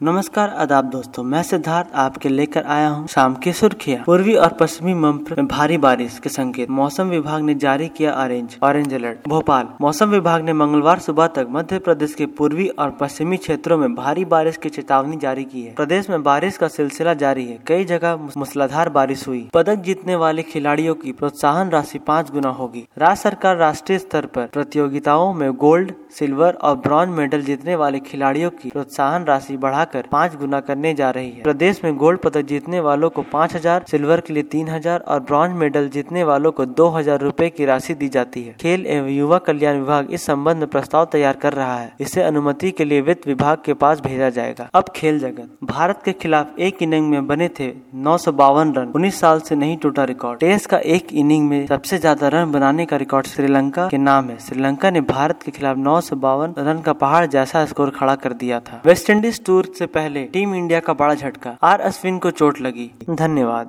नमस्कार आदाब दोस्तों, मैं सिद्धार्थ आपके लेकर आया हूं शाम की सुर्खियां। पूर्वी और पश्चिमी मप्र में भारी बारिश के संकेत, मौसम विभाग ने जारी किया ऑरेंज अलर्ट। भोपाल, मौसम विभाग ने मंगलवार सुबह तक मध्य प्रदेश के पूर्वी और पश्चिमी क्षेत्रों में भारी बारिश की चेतावनी जारी की है। प्रदेश में बारिश का सिलसिला जारी है, कई जगह मूसलाधार बारिश हुई। पदक जीतने वाले खिलाड़ियों की प्रोत्साहन राशि 5 गुना होगी। राज्य सरकार राष्ट्रीय स्तर पर प्रतियोगिताओं में गोल्ड, सिल्वर और ब्रॉन्ज मेडल जीतने वाले खिलाड़ियों की प्रोत्साहन राशि बढ़ाकर 5 गुना करने जा रही है। प्रदेश में गोल्ड पदक जीतने वालों को 5,000, सिल्वर के लिए 3,000 और ब्रॉन्ज मेडल जीतने वालों को 2,000 रुपए की राशि दी जाती है। खेल एवं युवा कल्याण विभाग इस संबंध में प्रस्ताव तैयार कर रहा है। इसे अनुमति के लिए वित्त विभाग के पास भेजा जाएगा। अब खेल जगत, भारत के खिलाफ एक इनिंग में बने थे 952 रन, 19 साल से नहीं टूटा रिकॉर्ड। टेस्ट का एक इनिंग में सबसे ज्यादा रन बनाने का रिकॉर्ड श्रीलंका के नाम है। श्रीलंका ने भारत के खिलाफ 952 रन का पहाड़ जैसा स्कोर खड़ा कर दिया था। वेस्टइंडीज टूर से पहले टीम इंडिया का बड़ा झटका, आर अश्विन को चोट लगी। धन्यवाद।